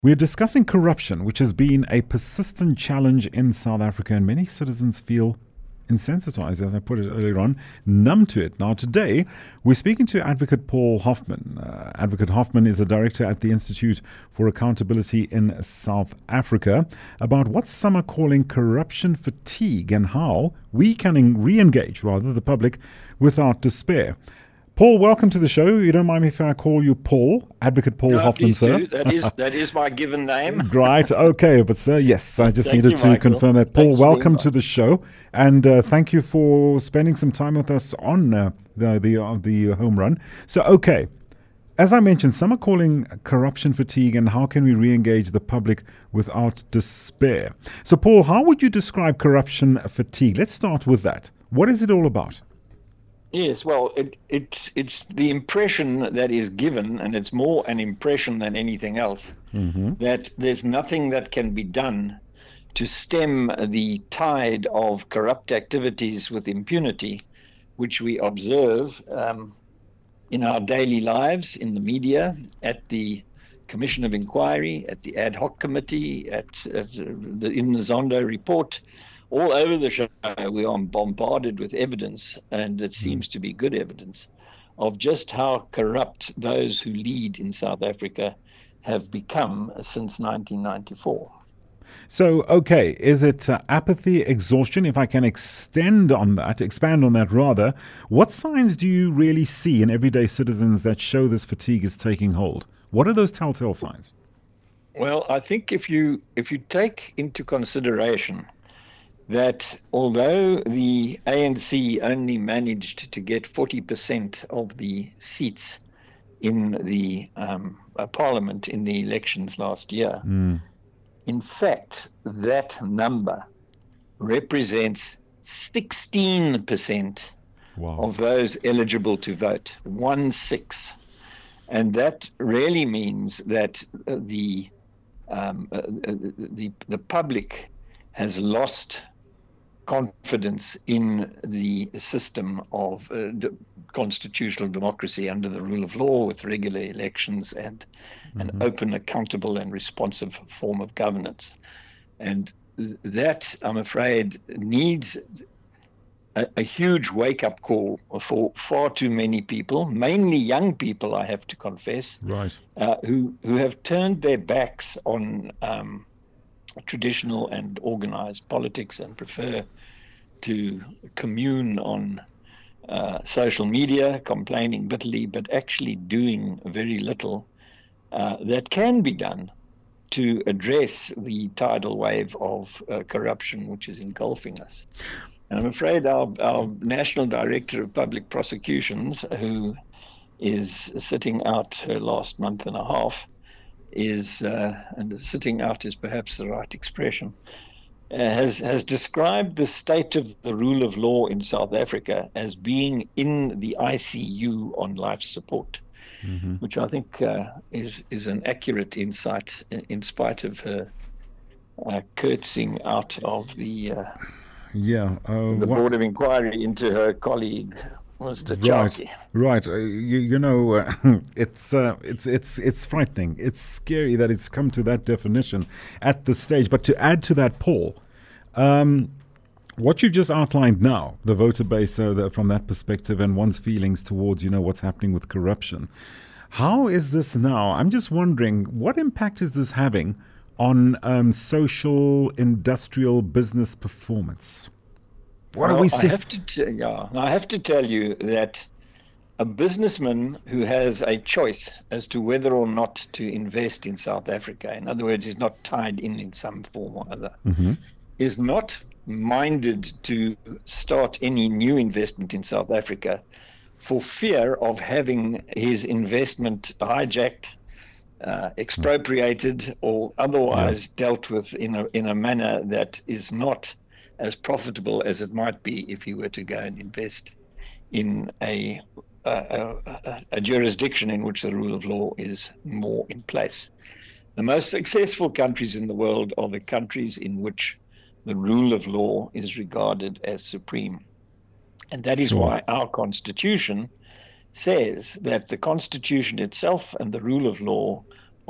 We're discussing corruption, which has been a persistent challenge in South Africa, and many citizens feel insensitized, as I put it earlier on, numb to it. Now, today, we're speaking to Advocate Paul Hoffman. Advocate Hoffman is a director at the Institute for Accountability in South Africa about what some are calling corruption fatigue and how we can re-engage, rather, the public without despair. Paul, welcome to the show. You don't mind me if I call you Paul, Advocate Paul Hoffman, please sir? Do. That is my given name. Right, okay. But, sir, yes, I just needed to confirm that. Paul, welcome to the show. And thank you for spending some time with us on the home run. So, okay, as I mentioned, some are calling corruption fatigue and how can we re-engage the public without despair. So, Paul, how would you describe corruption fatigue? Let's start with that. What is it all about? Yes, well, it's the impression that is given, and it's more an impression than anything else, that there's nothing that can be done to stem the tide of corrupt activities with impunity, which we observe in our daily lives, in the media, at the Commission of Inquiry, at the Ad Hoc Committee, in the Zondo report. All over the show, we are bombarded with evidence, and it seems to be good evidence, of just how corrupt those who lead in South Africa have become since 1994. So, okay, is it apathy, exhaustion? If I can expand on that rather, what signs do you really see in everyday citizens that show this fatigue is taking hold? What are those telltale signs? Well, I think if you take into consideration that although the ANC only managed to get 40% of the seats in the parliament in the elections last year, in fact, that number represents 16% of those eligible to vote, 1/6. And that really means that the public has lost confidence in the system of constitutional democracy under the rule of law, with regular elections and an open, accountable and responsive form of governance. And that, I'm afraid, needs a huge wake-up call for far too many people, mainly young people, I have to confess, right, who have turned their backs on traditional and organized politics and prefer to commune on social media, complaining bitterly, but actually doing very little that can be done to address the tidal wave of corruption which is engulfing us. And I'm afraid our National Director of Public Prosecutions, who is sitting out her last month and a half, and sitting out is perhaps the right expression, has described the state of the rule of law in South Africa as being in the ICU on life support, which I think is an accurate insight, in spite of her curtsying out of the Board of Inquiry into her colleague, Mr. Chauke. Right. It's frightening. It's scary that it's come to that definition at this stage. But to add to that, Paul, what you've just outlined now, the voter base from that perspective and one's feelings towards, what's happening with corruption. How is this now? I'm just wondering, what impact is this having on social, industrial, business performance? What are we seeing? I have to tell you that a businessman who has a choice as to whether or not to invest in South Africa, in other words, is not tied in some form or other, is not minded to start any new investment in South Africa for fear of having his investment hijacked, expropriated, or otherwise dealt with in a manner that is not as profitable as it might be if he were to go and invest in a jurisdiction in which the rule of law is more in place. The most successful countries in the world are the countries in which the rule of law is regarded as supreme. And that is why our Constitution says that the Constitution itself and the rule of law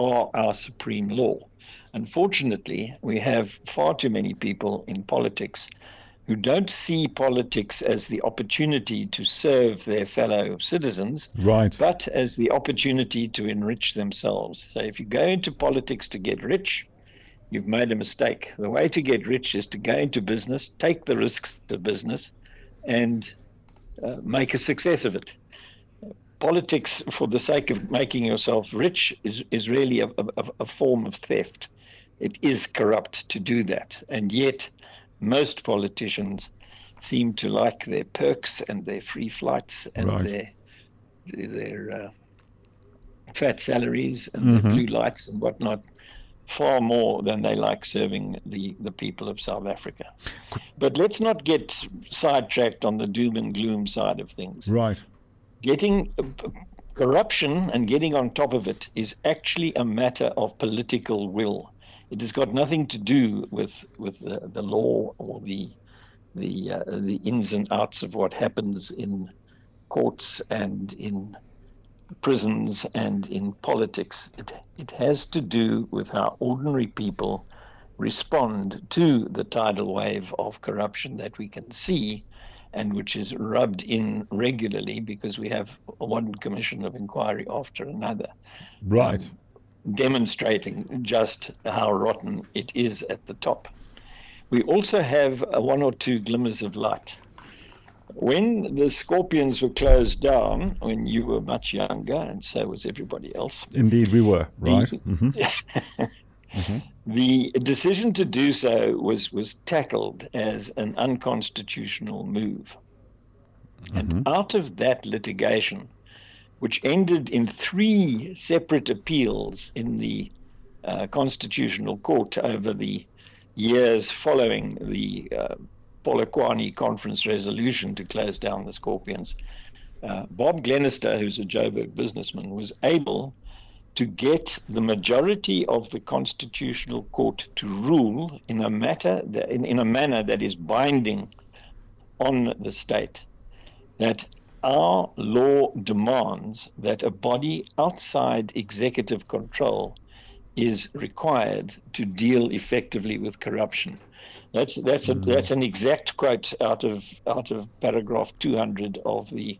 are our supreme law. Unfortunately, we have far too many people in politics who don't see politics as the opportunity to serve their fellow citizens, Right. but as the opportunity to enrich themselves. So if you go into politics to get rich, you've made a mistake. The way to get rich is to go into business, take the risks of business, and make a success of it. Politics, for the sake of making yourself rich, is really a form of theft. It is corrupt to do that. And yet, most politicians seem to like their perks and their free flights and Right. their fat salaries and their blue lights and whatnot far more than they like serving the people of South Africa. But let's not get sidetracked on the doom and gloom side of things. Right. Getting corruption and getting on top of it is actually a matter of political will. It has got nothing to do with the law or the ins and outs of what happens in courts and in prisons and in politics. It has to do with how ordinary people respond to the tidal wave of corruption that we can see and which is rubbed in regularly because we have one commission of inquiry after another. Right. Demonstrating just how rotten it is at the top. We also have one or two glimmers of light. When the Scorpions were closed down, when you were much younger, and so was everybody else. Indeed, we were. Right. The decision to do so was tackled as an unconstitutional move. And out of that litigation, which ended in 3 separate appeals in the Constitutional Court over the years following the Polokwane Conference resolution to close down the Scorpions, Bob Glenister, who's a Joburg businessman, was able to get the majority of the Constitutional Court to rule in a manner that is binding on the state, that our law demands that a body outside executive control is required to deal effectively with corruption. That's an exact quote out of paragraph 200 of the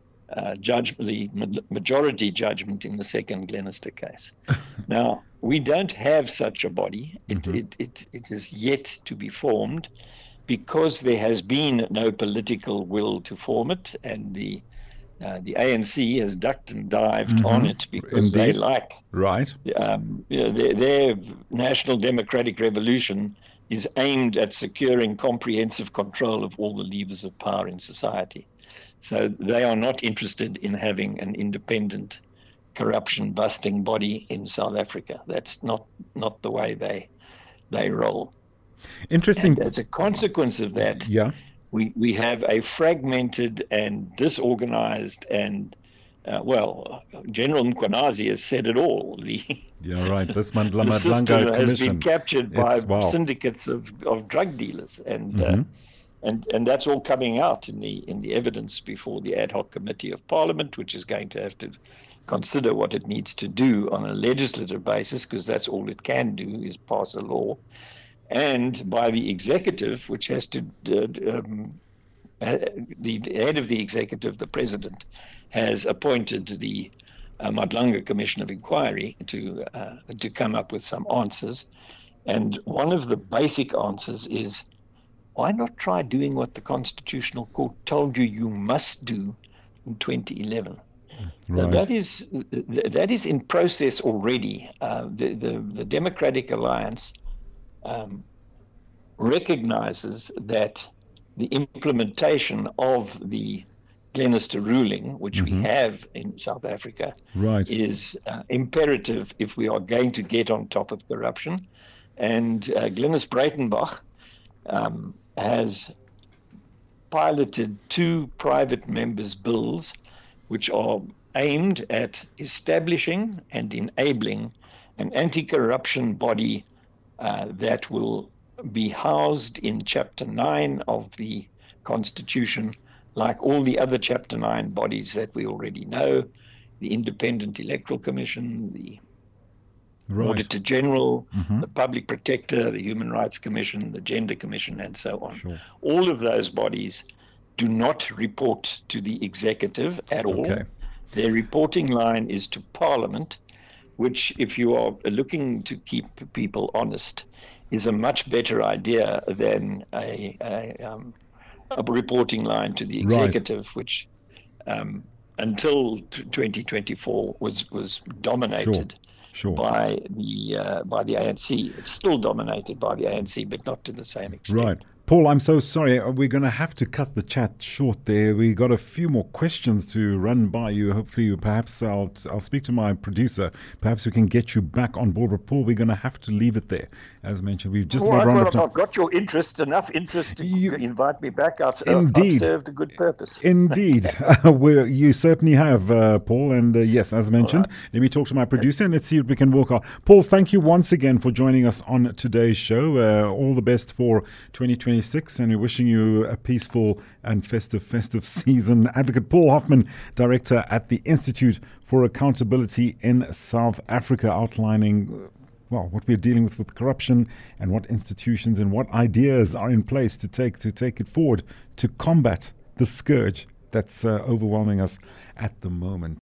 majority judgment in the second Glenister case. Now, we don't have such a body. It is yet to be formed because there has been no political will to form it, and the ANC has ducked and dived on it because they like their National Democratic Revolution is aimed at securing comprehensive control of all the levers of power in society. So they are not interested in having an independent corruption-busting body in South Africa. That's not the way they roll. Interesting. And as a consequence of that, we have a fragmented and disorganized and General Mkhwanazi has said it all. This Mandla the system Madlanga has Commission been captured by syndicates of drug dealers, and that's all coming out in the evidence before the ad hoc committee of Parliament, which is going to have to consider what it needs to do on a legislative basis, because that's all it can do is pass a law, and by the executive, which has to the head of the executive, the president, has appointed the Madlanga Commission of Inquiry to come up with some answers. And one of the basic answers is, why not try doing what the Constitutional Court told you must do in 2011? Now, that is in process already. The Democratic Alliance recognizes that the implementation of the Glenister ruling, which we have in South Africa, is imperative if we are going to get on top of corruption. And Glenis Breitenbach has piloted 2 private members' bills, which are aimed at establishing and enabling an anti-corruption body that will be housed in Chapter 9 of the Constitution, like all the other Chapter 9 bodies that we already know, the Independent Electoral Commission, the Right. Auditor General, the Public Protector, the Human Rights Commission, the Gender Commission, and so on. Sure. All of those bodies do not report to the executive at all. Okay. Their reporting line is to Parliament, which, if you are looking to keep people honest, is a much better idea than a reporting line to the executive, Right. which until 2024 was dominated Sure. by the ANC. It's still dominated by the ANC, but not to the same extent. Right. Paul, I'm so sorry. We're going to have to cut the chat short there. We got a few more questions to run by you. Hopefully, perhaps I'll speak to my producer. Perhaps we can get you back on board. But Paul, we're going to have to leave it there. As mentioned, we've just about run out of time. I've got your enough interest to invite me back. I've served a good purpose. Indeed. You certainly have, Paul. And yes, as mentioned, let me talk to my producer and let's see what we can work out. Paul, thank you once again for joining us on today's show. All the best for 2026, and we're wishing you a peaceful and festive season. Advocate Paul Hoffman, Director at the Institute for Accountability in South Africa, outlining what we're dealing with corruption and what institutions and what ideas are in place to take it forward to combat the scourge that's overwhelming us at the moment.